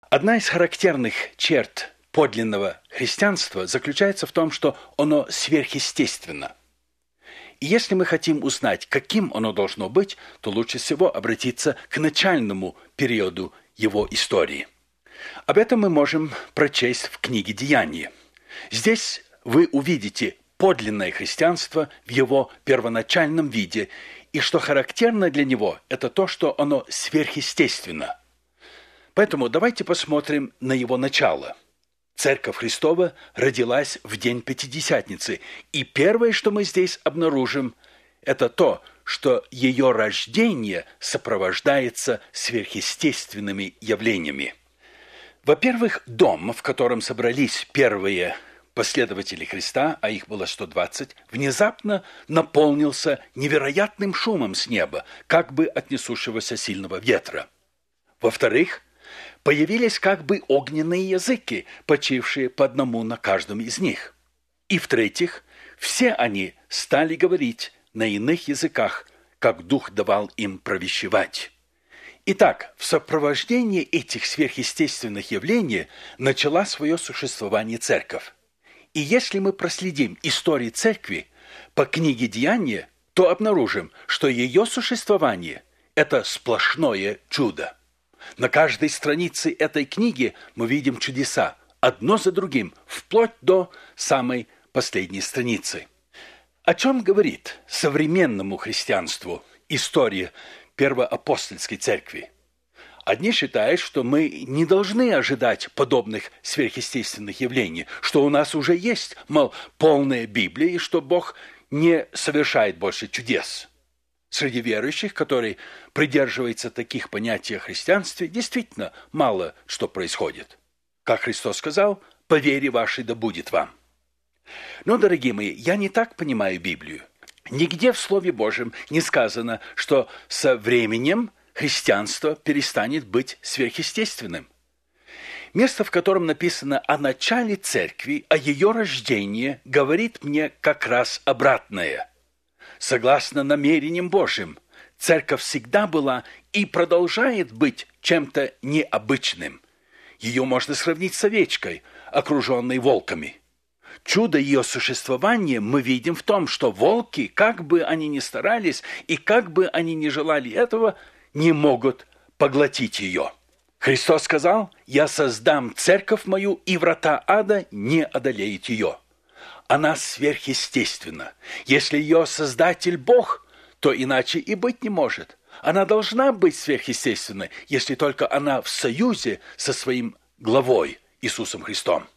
Одна из характерных черт подлинного христианства заключается в том, что оно сверхъестественно. И если мы хотим узнать, каким оно должно быть, то лучше всего обратиться к начальному периоду его истории. Об этом мы можем прочесть в книге «Деяния». Здесь вы увидите подлинное христианство в его первоначальном виде, и что характерно для него, это то, что оно сверхъестественно. Поэтому давайте посмотрим на его начало. Церковь Христова родилась в день Пятидесятницы, и первое, что мы здесь обнаружим, это то, что ее рождение сопровождается сверхъестественными явлениями. Во-первых, дом, в котором собрались первые последователи Христа, а их было 120, внезапно наполнился невероятным шумом с неба, как бы от несущегося сильного ветра. Во-вторых, появились как бы огненные языки, почившие по одному на каждом из них. И в-третьих, все они стали говорить на иных языках, как Дух давал им провещевать. Итак, в сопровождении этих сверхъестественных явлений начала свое существование церковь. И если мы проследим историю церкви по книге «Деяния», то обнаружим, что ее существование – это сплошное чудо. На каждой странице этой книги мы видим чудеса, одно за другим, вплоть до самой последней страницы. О чем говорит современному христианству история первоапостольской церкви? Одни считают, что мы не должны ожидать подобных сверхъестественных явлений, что у нас уже есть, мол, полная Библия, и что Бог не совершает больше чудес. Среди верующих, которые придерживаются таких понятий о христианстве, действительно мало что происходит. Как Христос сказал, «По вере вашей да будет вам». Но, дорогие мои, я не так понимаю Библию. Нигде в Слове Божьем не сказано, что со временем христианство перестанет быть сверхъестественным. Место, в котором написано о начале церкви, о ее рождении, говорит мне как раз обратное. Согласно намерениям Божьим, церковь всегда была и продолжает быть чем-то необычным. Ее можно сравнить с овечкой, окруженной волками. Чудо ее существования мы видим в том, что волки, как бы они ни старались и как бы они ни желали этого, не могут поглотить ее. Христос сказал: «Я создам церковь мою, и врата ада не одолеют ее». Она сверхъестественна. Если ее создатель Бог, то иначе и быть не может. Она должна быть сверхъестественной, если только она в союзе со своим главой Иисусом Христом.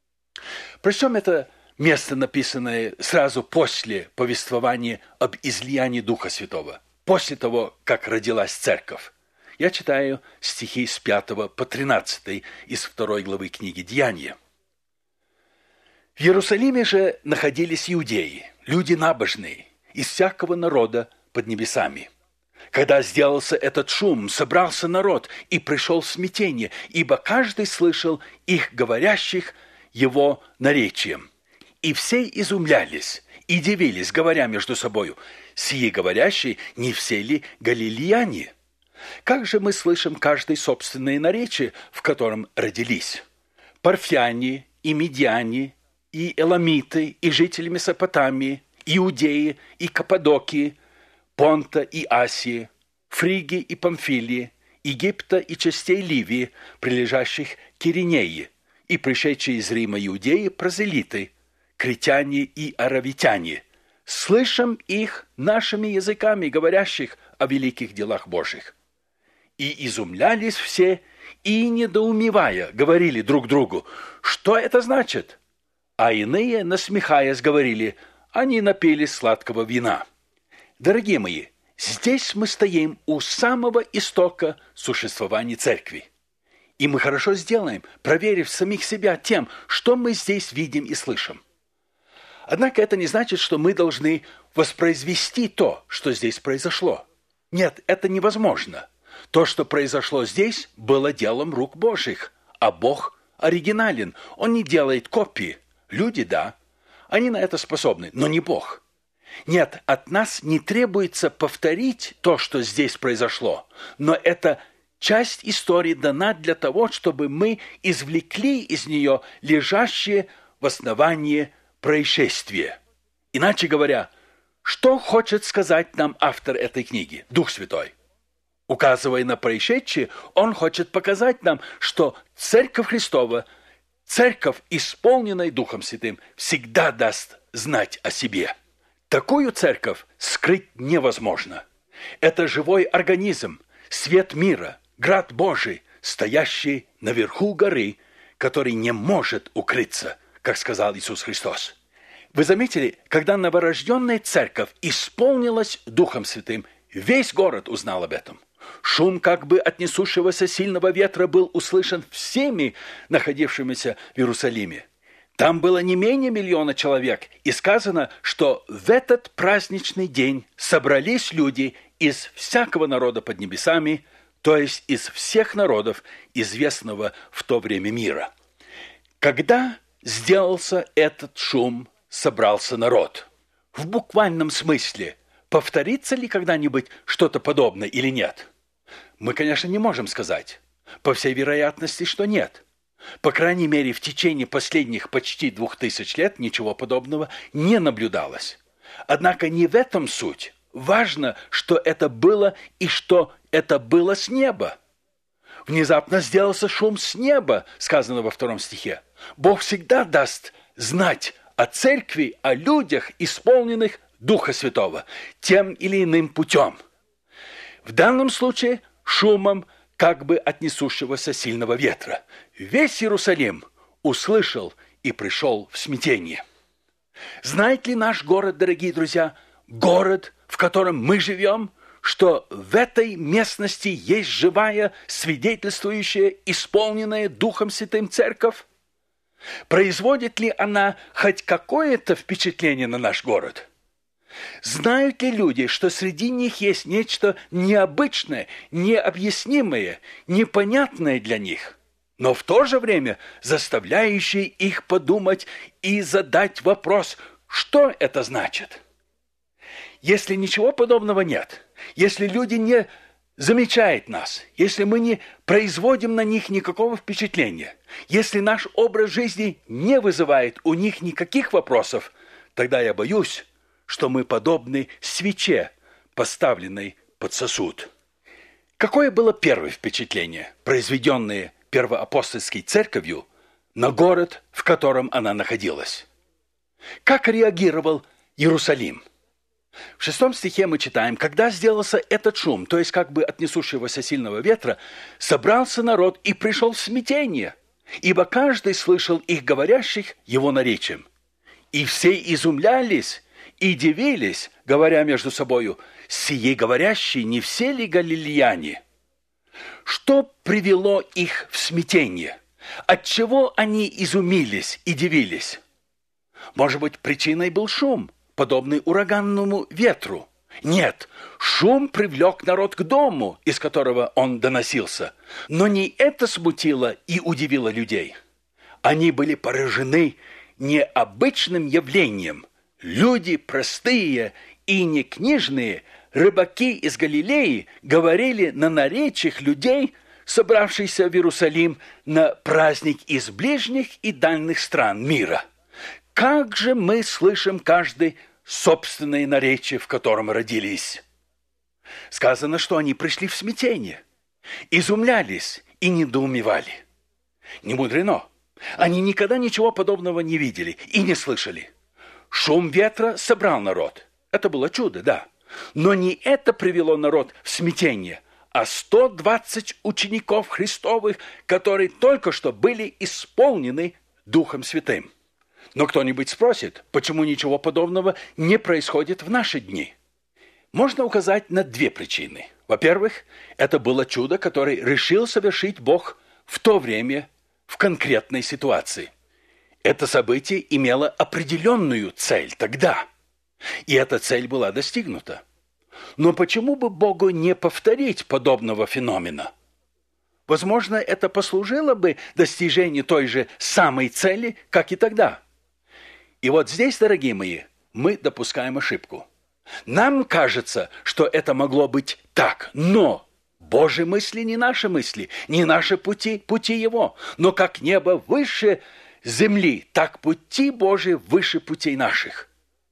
Причем это место, написанное сразу после повествования об излиянии Духа Святого, после того, как родилась церковь. Я читаю стихи с 5 по 13 из 2 главы книги «Деяния». В Иерусалиме же находились иудеи, люди набожные, из всякого народа под небесами. Когда сделался этот шум, собрался народ и пришел в смятение, ибо каждый слышал их говорящих его наречием. И все изумлялись и дивились, говоря между собою: «Сии говорящие, не все ли галилеяне? Как же мы слышим каждое собственное наречие, в котором родились? Парфяне и медиане, и эламиты, и жители Месопотамии, Иудеи и Каппадокии, Понта и Асии, Фригии и Памфилии, Египта и частей Ливии, прилежащих к Иринее, и пришедшие из Рима иудеи, прозелиты, критяне и аравитяне, слышим их нашими языками, говорящих о великих делах Божьих». И изумлялись все, и, недоумевая, говорили друг другу: «Что это значит?» А иные, насмехаясь, говорили: «Они напились сладкого вина». Дорогие мои, здесь мы стоим у самого истока существования церкви. И мы хорошо сделаем, проверив самих себя тем, что мы здесь видим и слышим. Однако это не значит, что мы должны воспроизвести то, что здесь произошло. Нет, это невозможно. То, что произошло здесь, было делом рук Божьих, а Бог оригинален. Он не делает копии. Люди, да, они на это способны, но не Бог. Нет, от нас не требуется повторить то, что здесь произошло, но это часть истории дана для того, чтобы мы извлекли из нее лежащее в основании происшествие. Иначе говоря, что хочет сказать нам автор этой книги, Дух Святой? Указывая на происшедшее, он хочет показать нам, что Церковь Христова, Церковь, исполненная Духом Святым, всегда даст знать о себе. Такую церковь скрыть невозможно. Это живой организм, свет мира, град Божий, стоящий наверху горы, который не может укрыться, как сказал Иисус Христос. Вы заметили, когда новорожденная церковь исполнилась Духом Святым, весь город узнал об этом. Шум как бы от несущегося сильного ветра был услышан всеми находившимися в Иерусалиме. Там было не менее 1 миллиона человек, и сказано, что в этот праздничный день собрались люди из всякого народа под небесами, то есть из всех народов, известного в то время мира. Когда сделался этот шум, собрался народ. В буквальном смысле, повторится ли когда-нибудь что-то подобное или нет? Мы, конечно, не можем сказать. По всей вероятности, что нет. По крайней мере, в течение последних почти 2000 лет ничего подобного не наблюдалось. Однако не в этом суть. Важно, что это было и что это было с неба. Внезапно сделался шум с неба, сказано во 2 стихе. Бог всегда даст знать о церкви, о людях, исполненных Духа Святого, тем или иным путем. В данном случае шумом как бы от несущегося сильного ветра. Весь Иерусалим услышал и пришел в смятение. Знает ли наш город, дорогие друзья, город, в котором мы живем, что в этой местности есть живая, свидетельствующая, исполненная Духом Святым церковь? Производит ли она хоть какое-то впечатление на наш город? Знают ли люди, что среди них есть нечто необычное, необъяснимое, непонятное для них, но в то же время заставляющее их подумать и задать вопрос, что это значит? Если ничего подобного нет, если люди не замечают нас, если мы не производим на них никакого впечатления, если наш образ жизни не вызывает у них никаких вопросов, тогда я боюсь, что мы подобны свече, поставленной под сосуд. Какое было первое впечатление, произведенное первоапостольской церковью на город, в котором она находилась? Как реагировал Иерусалим? В 6 стихе мы читаем, когда сделался этот шум, то есть как бы от несущегося сильного ветра, собрался народ и пришел в смятение, ибо каждый слышал их говорящих его наречием. И все изумлялись и дивились, говоря между собою, сие говорящие не все ли галилеяне? Что привело их в смятение? Отчего они изумились и дивились? Может быть, причиной был шум, подобный ураганному ветру? Нет, шум привлек народ к дому, из которого он доносился. Но не это смутило и удивило людей. Они были поражены необычным явлением. Люди простые и некнижные, рыбаки из Галилеи, говорили на наречиях людей, собравшихся в Иерусалим на праздник из ближних и дальних стран мира. Как же мы слышим каждый собственное наречие, в котором родились? Сказано, что они пришли в смятение, изумлялись и недоумевали. Не мудрено. Они никогда ничего подобного не видели и не слышали. Шум ветра собрал народ. Это было чудо, да. Но не это привело народ в смятение, а 120 учеников Христовых, которые только что были исполнены Духом Святым. Но кто-нибудь спросит, почему ничего подобного не происходит в наши дни? Можно указать на 2 причины. Во-первых, это было чудо, которое решил совершить Бог в то время, в конкретной ситуации. Это событие имело определенную цель тогда, и эта цель была достигнута. Но почему бы Богу не повторить подобного феномена? Возможно, это послужило бы достижению той же самой цели, как и тогда. И вот здесь, дорогие мои, мы допускаем ошибку. Нам кажется, что это могло быть так, но Божьи мысли не наши мысли, не наши пути, пути Его. Но как небо выше земли, так пути Божьи выше путей наших.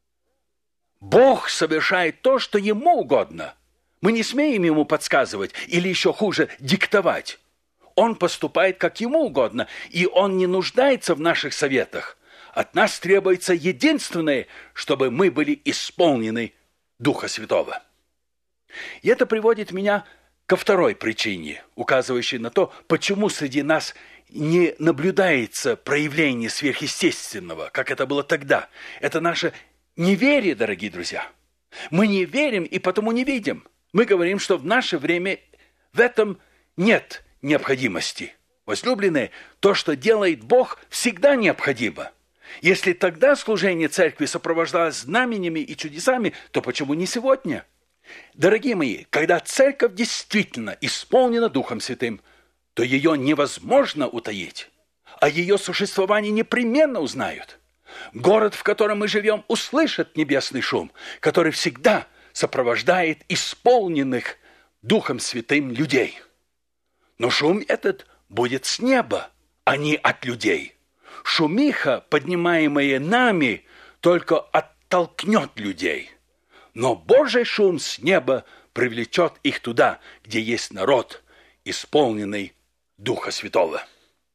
Бог совершает то, что Ему угодно. Мы не смеем Ему подсказывать или еще хуже, диктовать. Он поступает, как Ему угодно, и Он не нуждается в наших советах. От нас требуется единственное, чтобы мы были исполнены Духа Святого. И это приводит меня ко второй причине, указывающей на то, почему среди нас не наблюдается проявление сверхъестественного, как это было тогда. Это наше неверие, дорогие друзья. Мы не верим и потому не видим. Мы говорим, что в наше время в этом нет необходимости. Возлюбленные, то, что делает Бог, всегда необходимо. Если тогда служение церкви сопровождалось знаменями и чудесами, то почему не сегодня? Дорогие мои, когда церковь действительно исполнена Духом Святым, то ее невозможно утаить, а ее существование непременно узнают. Город, в котором мы живем, услышит небесный шум, который всегда сопровождает исполненных Духом Святым людей. Но шум этот будет с неба, а не от людей. Шумиха, поднимаемая нами, только оттолкнет людей. Но Божий шум с неба привлечет их туда, где есть народ, исполненный Духа Святого.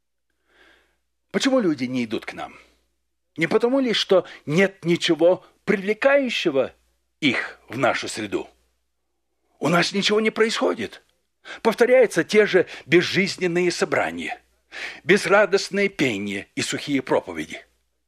Почему люди не идут к нам? Не потому ли, что нет ничего привлекающего их в нашу среду? У нас ничего не происходит. Повторяются те же безжизненные собрания, безрадостное пение и сухие проповеди.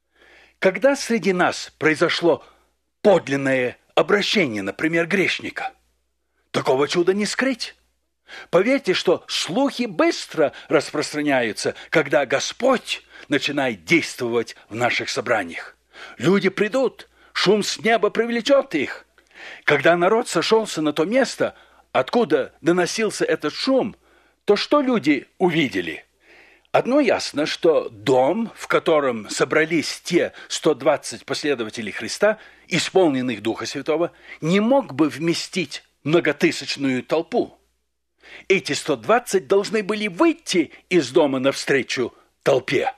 Когда среди нас произошло подлинное обращение, например, грешника, такого чуда не скрыть. Поверьте, что слухи быстро распространяются, когда Господь начинает действовать в наших собраниях. Люди придут, шум с неба привлечет их. Когда народ сошелся на то место, откуда доносился этот шум, то что люди увидели? Одно ясно, что дом, в котором собрались те 120 последователей Христа, исполненных Духа Святого, не мог бы вместить многотысячную толпу. Эти 120 должны были выйти из дома навстречу толпе.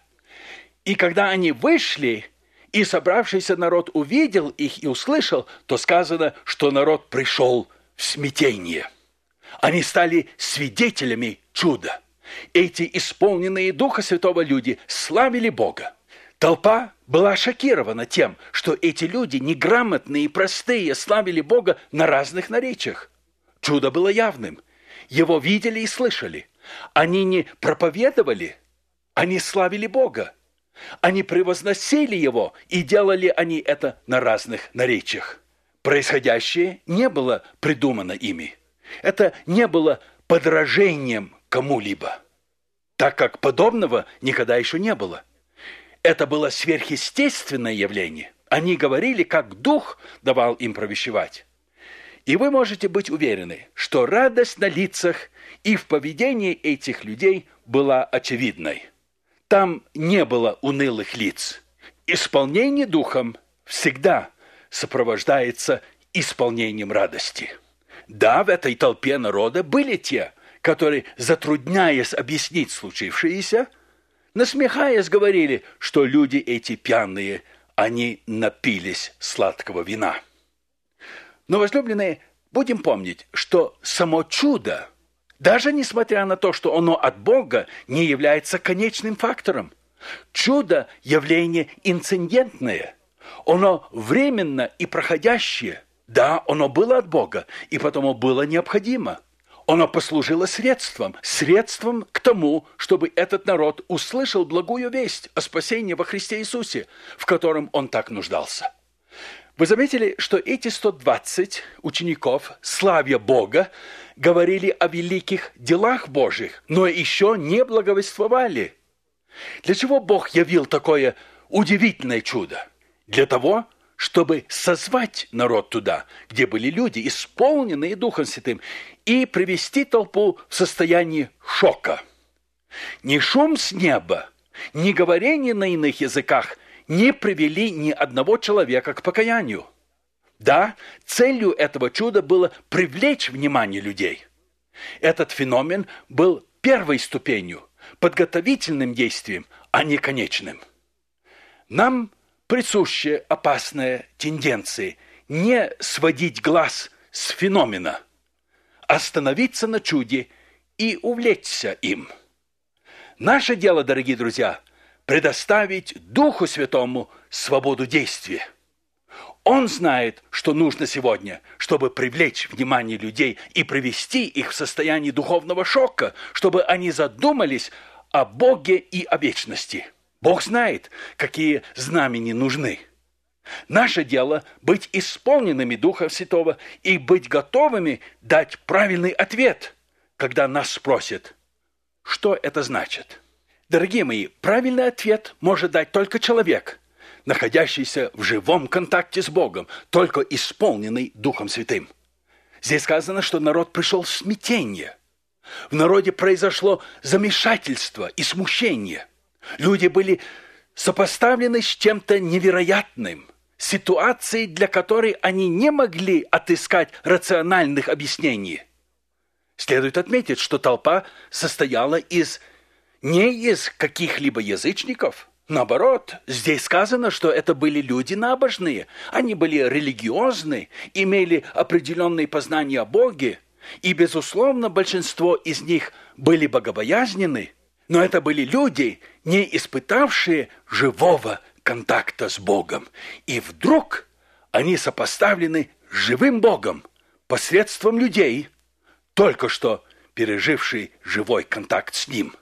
И когда они вышли, и собравшийся народ увидел их и услышал, то сказано, что народ пришел в смятение. Они стали свидетелями чуда. Эти исполненные Духа Святого люди славили Бога. Толпа была шокирована тем, что эти люди, неграмотные и простые, славили Бога на разных наречиях. Чудо было явным. Его видели и слышали. Они не проповедовали, они славили Бога. Они превозносили Его, и делали они это на разных наречиях. Происходящее не было придумано ими. Это не было подражением кому-либо, так как подобного никогда еще не было. Это было сверхъестественное явление. Они говорили, как Дух давал им провещевать. И вы можете быть уверены, что радость на лицах и в поведении этих людей была очевидной. Там не было унылых лиц. Исполнение Духом всегда сопровождается исполнением радости. Да, в этой толпе народа были те, которые, затрудняясь объяснить случившееся, насмехаясь, говорили, что люди эти пьяные, они напились сладкого вина. Но, возлюбленные, будем помнить, что само чудо, даже несмотря на то, что оно от Бога, не является конечным фактором. Чудо – явление инцидентное. Оно временно и проходящее. Да, оно было от Бога, и потому было необходимо. Оно послужило средством к тому, чтобы этот народ услышал благую весть о спасении во Христе Иисусе, в котором он так нуждался. Вы заметили, что эти 120 учеников, славя Бога, говорили о великих делах Божьих, но еще не благовествовали. Для чего Бог явил такое удивительное чудо? Для того, чтобы созвать народ туда, где были люди, исполненные Духом Святым, и привести толпу в состояние шока. Ни шум с неба, ни говорение на иных языках не привели ни одного человека к покаянию. Да, целью этого чуда было привлечь внимание людей. Этот феномен был первой ступенью, подготовительным действием, а не конечным. Нам присуща опасная тенденция не сводить глаз с феномена, остановиться на чуде и увлечься им. Наше дело, дорогие друзья, предоставить Духу Святому свободу действия. Он знает, что нужно сегодня, чтобы привлечь внимание людей и привести их в состояние духовного шока, чтобы они задумались о Боге и о вечности. Бог знает, какие знамения нужны. Наше дело – быть исполненными Духа Святого и быть готовыми дать правильный ответ, когда нас спросят, что это значит. Дорогие мои, правильный ответ может дать только человек, находящийся в живом контакте с Богом, только исполненный Духом Святым. Здесь сказано, что народ пришел в смятение. В народе произошло замешательство и смущение. Люди были сопоставлены с чем-то невероятным, ситуацией, для которой они не могли отыскать рациональных объяснений. Следует отметить, что толпа состояла не из каких-либо язычников. Наоборот, здесь сказано, что это были люди набожные, они были религиозны, имели определенные познания о Боге, и, безусловно, большинство из них были богобоязненны, но это были люди, не испытавшие живого контакта с Богом. И вдруг они сопоставлены с живым Богом посредством людей, только что пережившие живой контакт с Ним.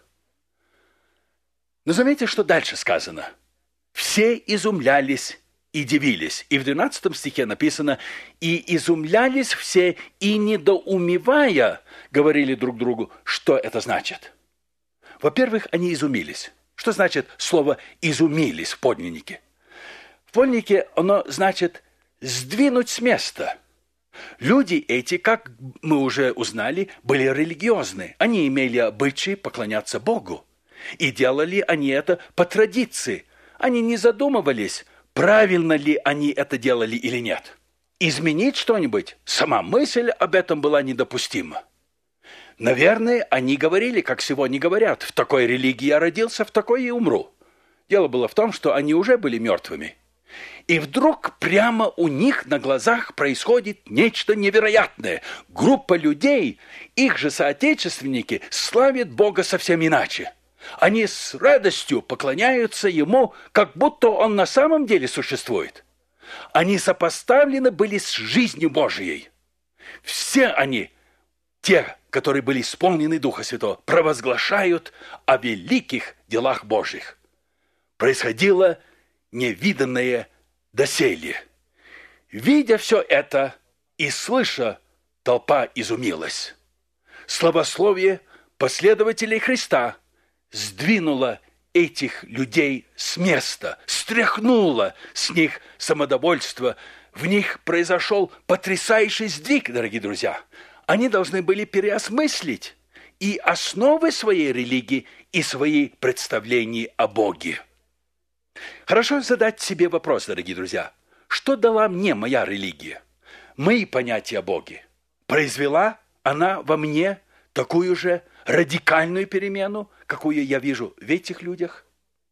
Но заметьте, что дальше сказано. Все изумлялись и дивились. И в 12 стихе написано, «И изумлялись все, и недоумевая, говорили друг другу, что это значит». Во-первых, они изумились. Что значит слово «изумились» в подлиннике? В подлиннике оно значит «сдвинуть с места». Люди эти, как мы уже узнали, были религиозны. Они имели обычай поклоняться Богу. И делали они это по традиции. Они не задумывались, правильно ли они это делали или нет. Изменить что-нибудь, сама мысль об этом была недопустима. Наверное, они говорили, как сегодня говорят, в такой религии я родился, в такой и умру. Дело было в том, что они уже были мертвыми. И вдруг прямо у них на глазах происходит нечто невероятное. Группа людей, их же соотечественники, славят Бога совсем иначе. Они с радостью поклоняются Ему, как будто Он на самом деле существует. Они сопоставлены были с жизнью Божией. Все они, те, которые были исполнены Духа Святого, провозглашают о великих делах Божьих. Происходило невиданное доселе. Видя все это и слыша, толпа изумилась. Славословие последователей Христа сдвинуло этих людей с места, стряхнуло с них самодовольство. В них произошел потрясающий сдвиг, дорогие друзья. Они должны были переосмыслить и основы своей религии, и свои представления о Боге. Хорошо задать себе вопрос, дорогие друзья. Что дала мне моя религия? Мои понятия о Боге. Произвела она во мне такую же радикальную перемену, какую я вижу в этих людях?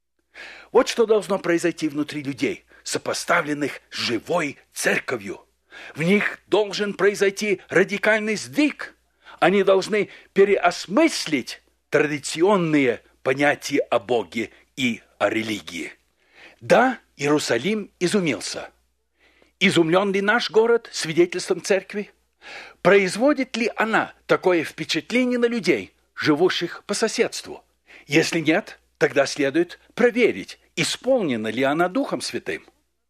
Вот что должно произойти внутри людей, сопоставленных с живой церковью. В них должен произойти радикальный сдвиг. Они должны переосмыслить традиционные понятия о Боге и о религии. Да, Иерусалим изумился. Изумлен ли наш город свидетельством церкви? Производит ли она такое впечатление на людей, живущих по соседству? Если нет, тогда следует проверить, исполнена ли она Духом Святым.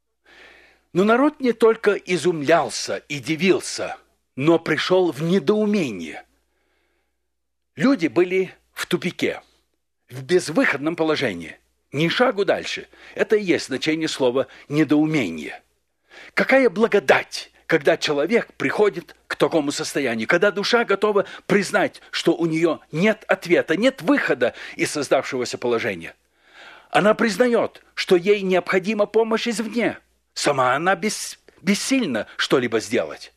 Но народ не только изумлялся и дивился, но пришел в недоумение. Люди были в тупике, в безвыходном положении. Ни шагу дальше. Это и есть значение слова «недоумение». Какая благодать, когда человек приходит к такому состоянию, когда душа готова признать, что у нее нет ответа, нет выхода из создавшегося положения. Она признает, что ей необходима помощь извне. Сама она бессильна что-либо сделать.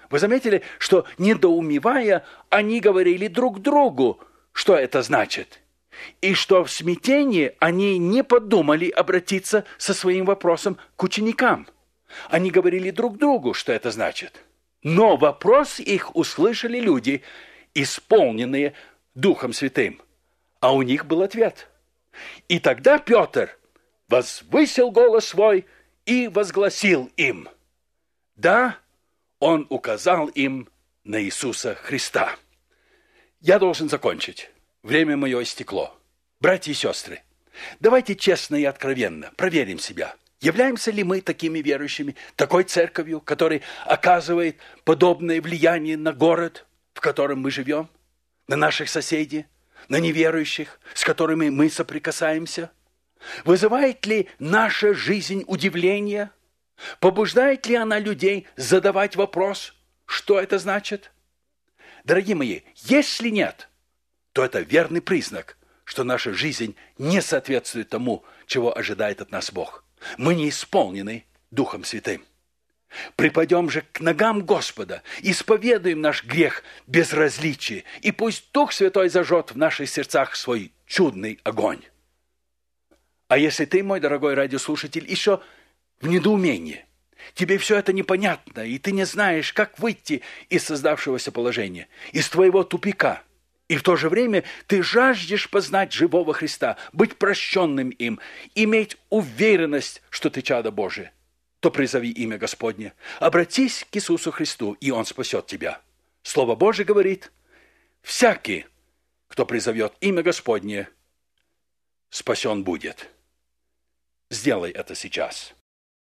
Вы заметили, что, недоумевая, они говорили друг другу, что это значит, и что в смятении они не подумали обратиться со своим вопросом к ученикам. Они говорили друг другу, что это значит. Но вопрос их услышали люди, исполненные Духом Святым, а у них был ответ. И тогда Петр возвысил голос свой и возгласил им. Да, он указал им на Иисуса Христа. Я должен закончить. Время мое истекло. Братья и сестры, давайте честно и откровенно проверим себя. Являемся ли мы такими верующими, такой церковью, которая оказывает подобное влияние на город, в котором мы живем, на наших соседей, на неверующих, с которыми мы соприкасаемся? Вызывает ли наша жизнь удивление? Побуждает ли она людей задавать вопрос, что это значит? Дорогие мои, если нет, то это верный признак, что наша жизнь не соответствует тому, чего ожидает от нас Бог. Мы не исполнены Духом Святым. Припадем же к ногам Господа, исповедуем наш грех безразличия, и пусть Дух Святой зажжет в наших сердцах свой чудный огонь. А если ты, мой дорогой радиослушатель, еще в недоумении, тебе все это непонятно, и ты не знаешь, как выйти из создавшегося положения, из твоего тупика, и в то же время ты жаждешь познать живого Христа, быть прощенным им, иметь уверенность, что ты чадо Божие, то призови имя Господне, обратись к Иисусу Христу, и Он спасет тебя. Слово Божие говорит, всякий, кто призовет имя Господне, спасен будет. Сделай это сейчас.